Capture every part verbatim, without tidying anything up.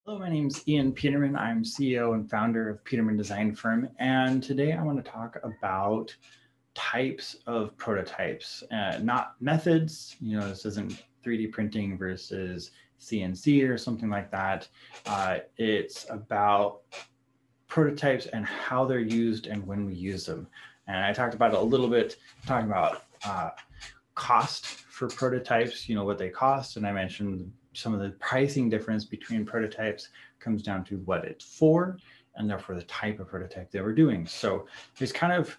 Hello, my name is Ian Peterman. I'm C E O and founder of Peterman Design Firm. And today I want to talk about types of prototypes, uh, not methods. You know, this isn't three D printing versus C N C or something like that. Uh, it's about prototypes and how they're used and when we use them. And I talked about it a little bit, talking about uh, cost for prototypes, you know, what they cost. And I mentioned some of the pricing difference between prototypes comes down to what it's for and therefore the type of prototype that we're doing. So there's kind of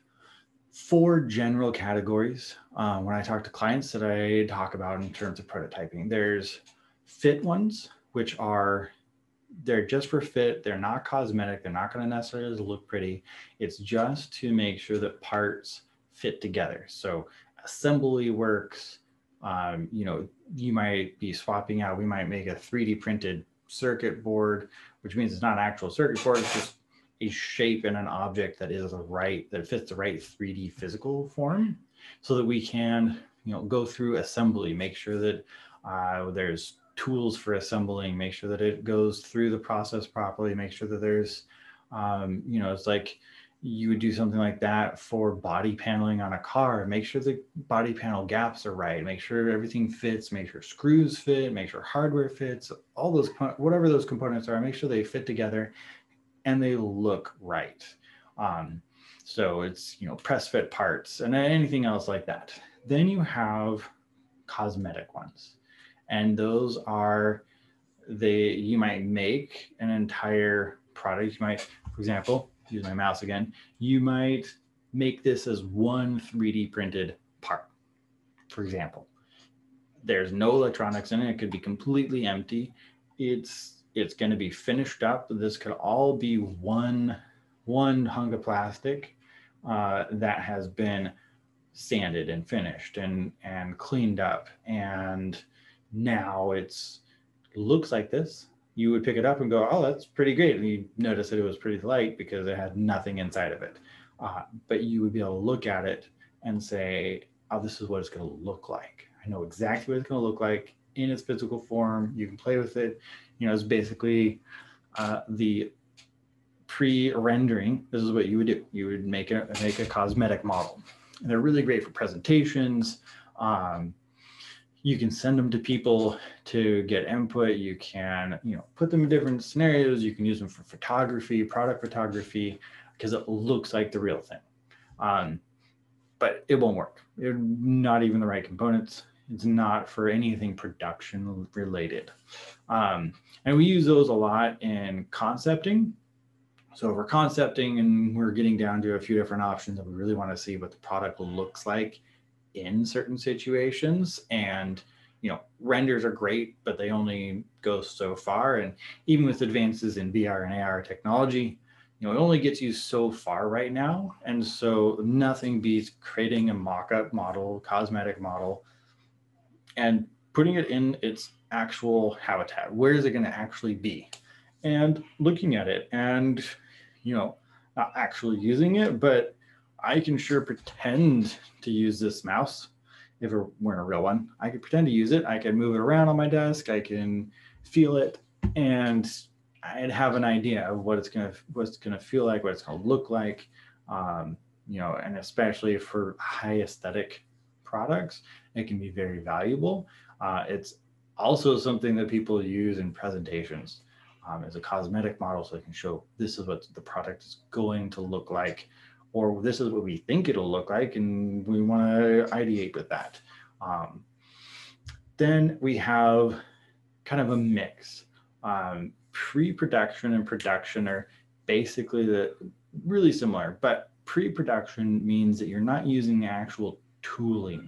four general categories uh, when I talk to clients that I talk about in terms of prototyping. There's fit ones, which are they're just for fit. They're not cosmetic. They're not going to necessarily look pretty. It's just to make sure that parts fit together. So assembly works. Um, you know, you might be swapping out. We might make a three D printed circuit board, which means it's not an actual circuit board. It's just a shape and an object that is the right that fits the right three D physical form, so that we can you know go through assembly, make sure that uh, there's tools for assembling, make sure that it goes through the process properly, make sure that there's, um, you know, it's like you would do something like that for body paneling on a car. Make sure the body panel gaps are right, make sure everything fits, make sure screws fit, make sure hardware fits, all those, whatever those components are, make sure they fit together and they look right. Um, so it's, you know, press fit parts and anything else like that. Then you have cosmetic ones, and those are they you might make an entire product. You might, for example, use my mouse again, you might make this as one three D printed part. For example, there's no electronics in it, it could be completely empty. It's it's going to be finished up. This could all be one one hunk of plastic uh, that has been sanded and finished and and cleaned up, and now it's looks like this. You would pick it up and go, oh, that's pretty great, and you notice that it was pretty light because it had nothing inside of it. Uh, but you would be able to look at it and say, oh, this is what it's going to look like. I know exactly what it's going to look like in its physical form. You can play with it. You know, it's basically uh, the pre-rendering. This is what you would do. You would make a make a cosmetic model. And they're really great for presentations. Um, you can send them to people to get input. You can, you know, put them in different scenarios. You can use them for photography, product photography, because it looks like the real thing. Um, but it won't work. It's not even the right components. It's not for anything production related. Um, and we use those a lot in concepting. So if we're concepting and we're getting down to a few different options and we really want to see what the product looks like in certain situations, and you know renders are great but they only go so far, and even with advances in V R and A R technology, you know it only gets you so far right now, and so nothing beats creating a mock-up model, cosmetic model, and putting it in its actual habitat. Where is it going to actually be? And looking at it and, you know, not actually using it, but I can sure pretend to use this mouse if it weren't a real one. I could pretend to use it. I can move it around on my desk. I can feel it, and I'd have an idea of what it's gonna what it's gonna feel like, what it's gonna look like. Um, you know, and especially for high aesthetic products, it can be very valuable. Uh, it's also something that people use in presentations um, as a cosmetic model, so they can show this is what the product is going to look like, or this is what we think it'll look like, and we want to ideate with that. Um, then we have kind of a mix. Um, pre-production and production are basically the really similar, but pre-production means that you're not using the actual tooling.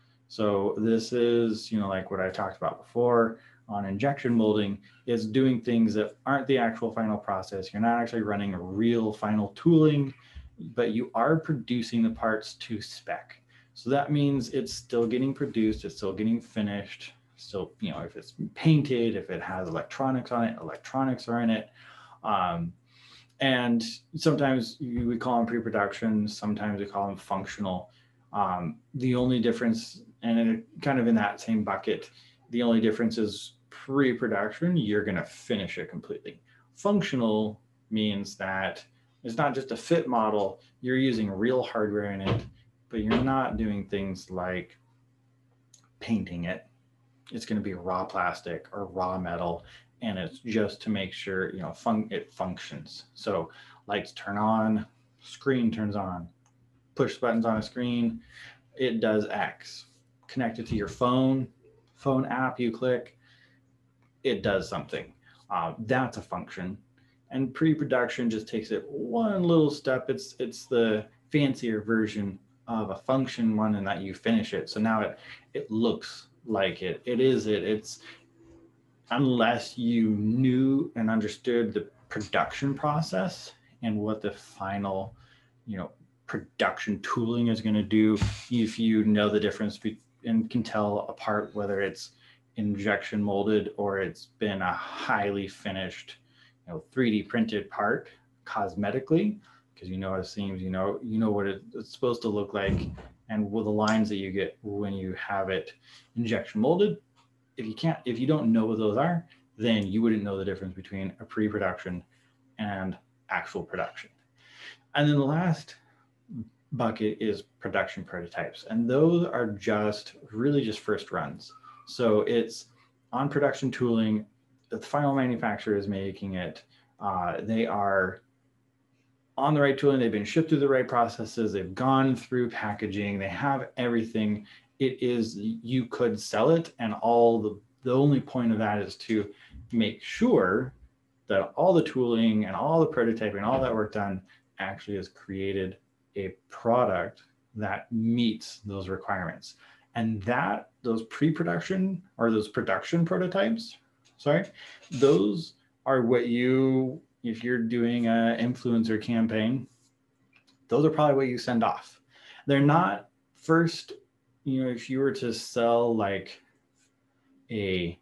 So this is, you know, like what I talked about before on injection molding, is doing things that aren't the actual final process. You're not actually running a real final tooling, but you are producing the parts to spec. So that means it's still getting produced, it's still getting finished, still, you know, if it's painted, if it has electronics on it, electronics are in it. Um, and sometimes you would call them pre-production, sometimes we call them functional. Um, the only difference, and it, kind of in that same bucket, the only difference is pre-production, you're going to finish it completely. Functional means that it's not just a fit model, you're using real hardware in it, but you're not doing things like painting it. It's going to be raw plastic or raw metal, and it's just to make sure, you know, fun- it functions. So lights turn on, screen turns on, push buttons on a screen, it does X. Connect it to your phone, phone app you click, it does something. Uh, that's a function. And pre-production just takes it one little step. It's it's the fancier version of a function one, and that you finish it. So now it it looks like it. It is it. It's unless you knew and understood the production process and what the final, you know, production tooling is going to do. If you know the difference be- and can tell apart whether it's injection molded or it's been a highly finished, you know, three D printed part cosmetically, because you know how it seems, you know, you know what it, it's supposed to look like, and with the lines that you get when you have it injection molded. If you can't, if you don't know what those are, then you wouldn't know the difference between a pre-production and actual production. And then the last bucket is production prototypes, and those are just really just first runs. So it's on production tooling, the final manufacturer is making it. Uh, they are on the right tooling, they've been shipped through the right processes, they've gone through packaging, they have everything. It is, you could sell it, and all the, the only point of that is to make sure that all the tooling and all the prototyping and all that work done actually has created a product that meets those requirements. And that, those pre-production or those production prototypes, sorry, those are what you, if you're doing an influencer campaign, those are probably what you send off. They're not first, you know, if you were to sell like a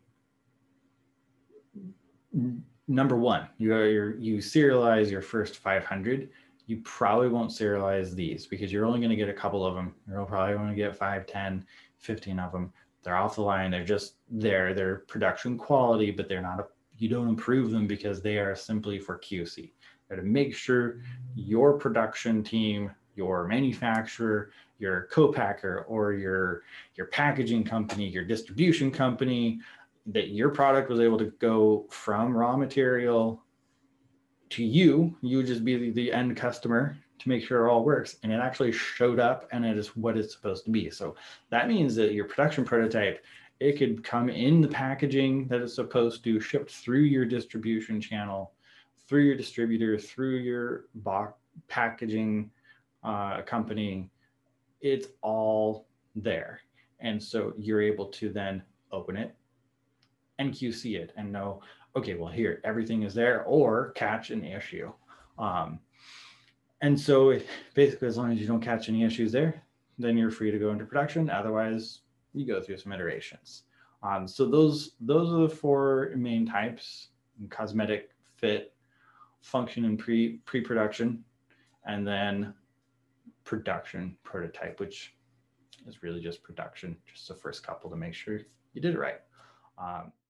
number one, you are, you serialize your first five hundred, you probably won't serialize these because you're only going to get a couple of them. You're probably going to get five, ten, fifteen of them. They're off the line. They're just there. They're production quality, but they're not, a, you don't improve them because they are simply for Q C. They're to make sure your production team, your manufacturer, your co-packer, or your, your packaging company, your distribution company, that your product was able to go from raw material to you. You would just be the, the end customer to make sure it all works, and it actually showed up and it is what it's supposed to be. So that means that your production prototype, it could come in the packaging that it's supposed to, shipped through your distribution channel, through your distributor, through your box packaging uh, company. It's all there. And so you're able to then open it and Q C it and know, okay, well, here, everything is there, or catch an issue. Um, and so basically, as long as you don't catch any issues there, then you're free to go into production. Otherwise, you go through some iterations. Um, so those, those are the four main types: cosmetic, fit, function, and pre, pre-production, and then production prototype, which is really just production, just the first couple to make sure you did it right. Um,